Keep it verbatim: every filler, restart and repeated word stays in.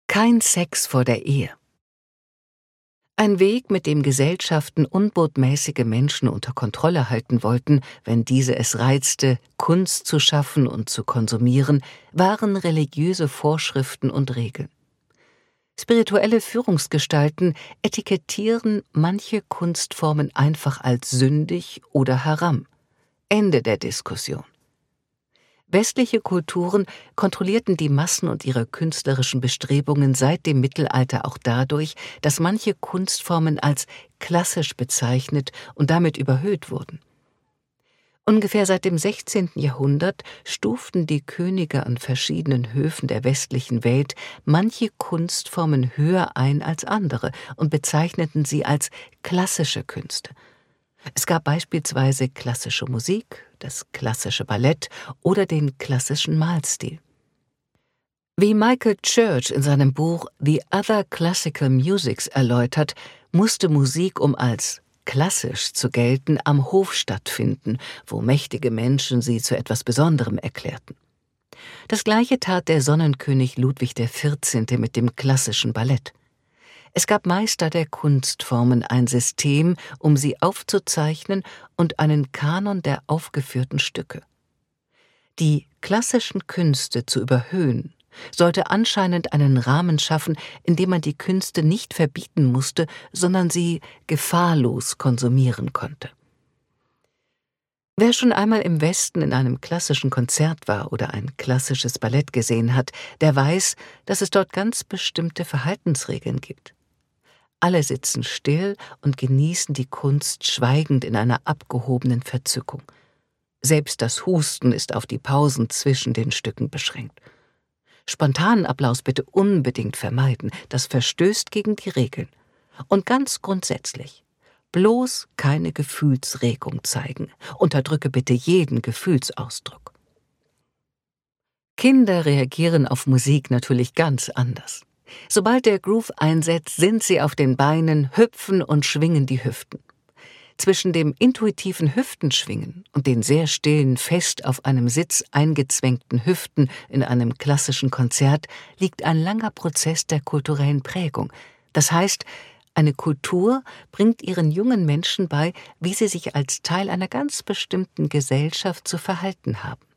Kein Sex vor der Ehe. Ein Weg, mit dem Gesellschaften unbotmäßige Menschen unter Kontrolle halten wollten, wenn diese es reizte, Kunst zu schaffen und zu konsumieren, waren religiöse Vorschriften und Regeln. Spirituelle Führungsgestalten etikettieren manche Kunstformen einfach als sündig oder haram. Ende der Diskussion. Westliche Kulturen kontrollierten die Massen und ihre künstlerischen Bestrebungen seit dem Mittelalter auch dadurch, dass manche Kunstformen als klassisch bezeichnet und damit überhöht wurden. Ungefähr seit dem sechzehnten Jahrhundert stuften die Könige an verschiedenen Höfen der westlichen Welt manche Kunstformen höher ein als andere und bezeichneten sie als klassische Künste. Es gab beispielsweise klassische Musik, das klassische Ballett oder den klassischen Malstil. Wie Michael Church in seinem Buch The Other Classical Musics erläutert, musste Musik, um als klassisch zu gelten, am Hof stattfinden, wo mächtige Menschen sie zu etwas Besonderem erklärten. Das Gleiche tat der Sonnenkönig Ludwig der Vierzehnte mit dem klassischen Ballett. Es gab Meister der Kunstformen ein System, um sie aufzuzeichnen und einen Kanon der aufgeführten Stücke. Die klassischen Künste zu überhöhen, sollte anscheinend einen Rahmen schaffen, in dem man die Künste nicht verbieten musste, sondern sie gefahrlos konsumieren konnte. Wer schon einmal im Westen in einem klassischen Konzert war oder ein klassisches Ballett gesehen hat, der weiß, dass es dort ganz bestimmte Verhaltensregeln gibt. Alle sitzen still und genießen die Kunst schweigend in einer abgehobenen Verzückung. Selbst das Husten ist auf die Pausen zwischen den Stücken beschränkt. Spontanen Applaus bitte unbedingt vermeiden, das verstößt gegen die Regeln. Und ganz grundsätzlich, bloß keine Gefühlsregung zeigen, unterdrücke bitte jeden Gefühlsausdruck. Kinder reagieren auf Musik natürlich ganz anders. Sobald der Groove einsetzt, sind sie auf den Beinen, hüpfen und schwingen die Hüften. Zwischen dem intuitiven Hüftenschwingen und den sehr stillen, fest auf einem Sitz eingezwängten Hüften in einem klassischen Konzert liegt ein langer Prozess der kulturellen Prägung. Das heißt, eine Kultur bringt ihren jungen Menschen bei, wie sie sich als Teil einer ganz bestimmten Gesellschaft zu verhalten haben.